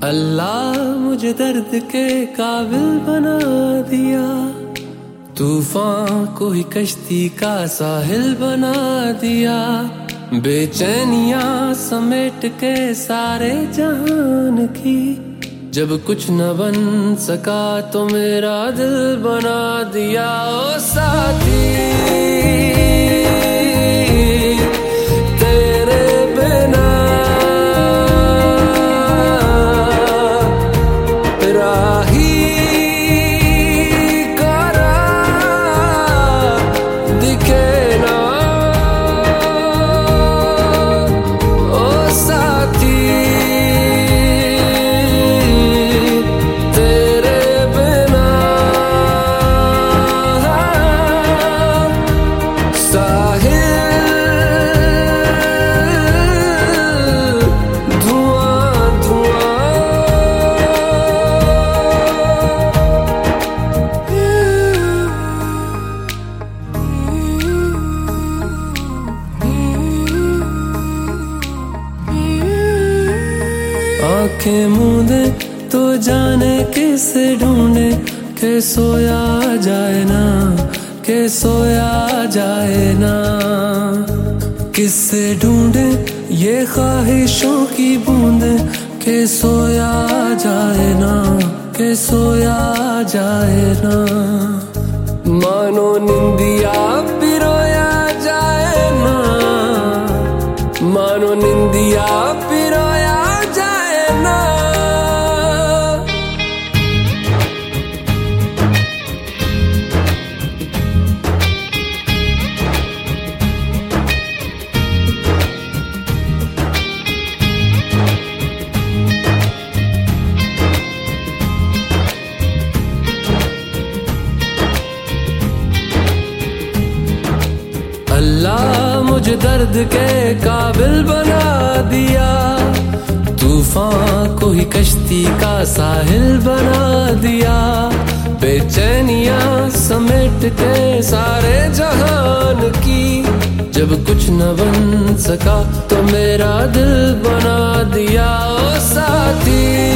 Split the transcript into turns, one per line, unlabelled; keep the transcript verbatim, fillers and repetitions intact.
अल्लाह मुझे दर्द के काबिल बना दिया, तूफान को ही कश्ती का साहिल बना दिया। बेचैनियां समेट के सारे जहान की, जब कुछ न बन सका तो मेरा दिल बना दिया। ओ साथी आंखें मूंदे तो जाने किसे ढूंढे, के सोया जाए ना, के सोया जाए ना। किससे ढूंढे ये ख्वाहिशों की बूंदे, के सोया जाए ना, के सोया जाए ना। मानो निंदिया पिरोया जाए ना, मानो निंदिया पिरोया जाए ना। अल्लाह मुझे दर्द के काबिल बना दिया, तूफान को ही कश्ती का साहिल बना दिया। बेचैनियां समेट के सारे जहान की, जब कुछ न बन सका तो मेरा दिल बना दिया। ओ साथी